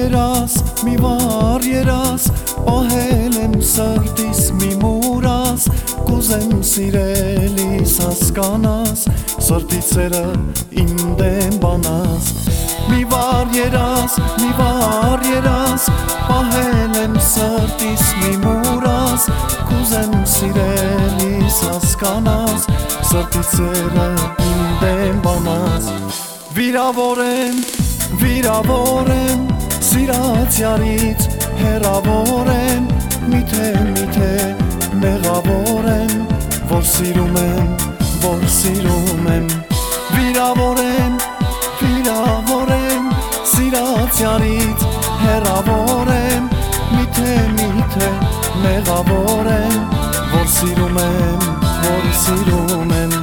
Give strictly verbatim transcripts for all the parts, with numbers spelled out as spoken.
երաս, մի վար երաս, պահել եմ սրտիս մի մուրաս, կուզեմ սիրելիս հասկանաս, սրտի ծերը իմ դեմ բանաս։ Մի վար երաս, մի վար երաս, պահել եմ սրտիս մի մուրաս, կուզեմ սիրելիս հասկանաս, սրտի ծերը իմ դեմ բանաս։ Վիրավոր եմ, վիրավոր եմ, սիրած յարից հեռավոր եմ, միթե միթե մեղավոր եմ, որ սիրում եմ, որ սիրում եմ։ Վիրավոր եմ, վիրավոր եմ, սիրած յարից հեռավոր եմ, միթե միթե մեղավոր եմ, որ սիրում եմ, որ սիրում եմ։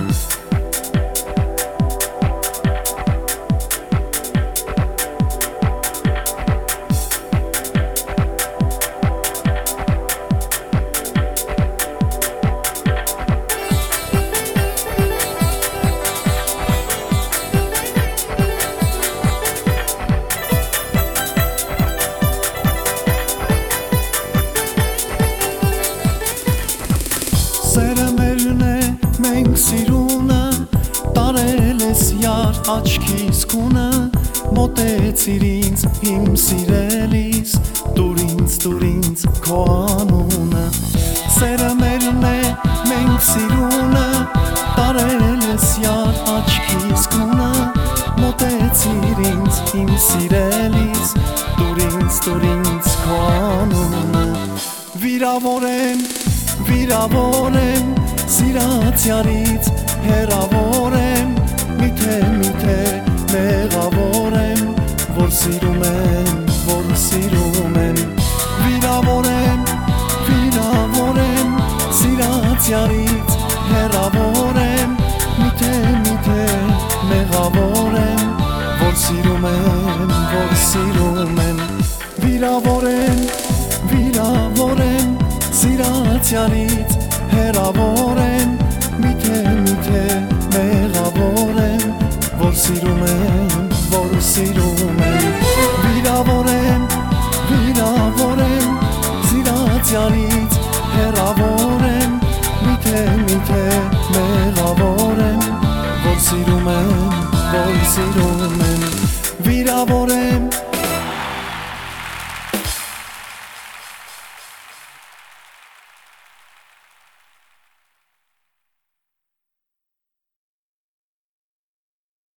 Սերը մերն է, մենք սիրունը, տարել ես յար աչքիս կունը, մոտեցիր ինձ իմ սիրելիս, դուր ինձ, դուր ինձ քո անունը։ Սերը մերն է, մենք սիրունը, տարել ես յար աչքիս կունը, մոտեցիր ինձ իմ սիրելիս, դուր ինձ, դուր ինձ քո անունը։ Վիրավոր եմ, վիրավոր եմ, սիրած յարից հեռավոր եմ, միթե միթե մեղավոր եմ, որ սիրում եմ, որ սիրում եմ։ Վիրավոր եմ, վիրավոր եմ, սիրած յարից հեռավոր եմ, միթե միթե մեղավոր եմ, որ սիրում եմ, որ սիրում եմ։ Վիրավոր եմ, վիրավոր եմ, սիրած յարից հեռավոր եմ, միթե միթե մեղավոր եմ, որ սիրում եմ, որ սիրում եմ։ Վիրավոր եմ, վիրավոր եմ, սիրած յարից հեռավոր եմ, միթե միթե մեղավոր եմ, որ սիրում եմ, որ սիրում եմ։ Վիրավոր եմ,